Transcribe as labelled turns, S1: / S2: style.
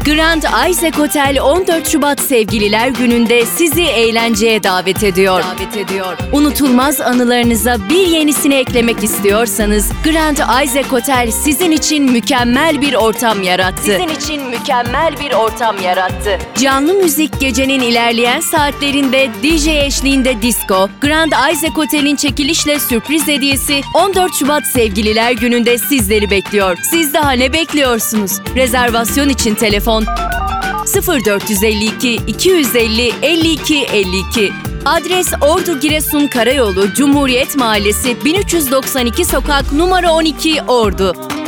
S1: Grand Isaac Otel 14 Şubat Sevgililer Günü'nde sizi eğlenceye davet ediyor. Unutulmaz anılarınıza bir yenisini eklemek istiyorsanız Grand Isaac Otel sizin için mükemmel bir ortam yarattı. Canlı müzik gecenin ilerleyen saatlerinde DJ eşliğinde disco, Grand Isaac Otel'in çekilişle sürpriz hediyesi 14 Şubat Sevgililer Günü'nde sizleri bekliyor. Siz daha ne bekliyorsunuz? Rezervasyon için telefon 0452 250 52 52. Adres Ordu Giresun Karayolu Cumhuriyet Mahallesi 1392 Sokak numara 12 Ordu.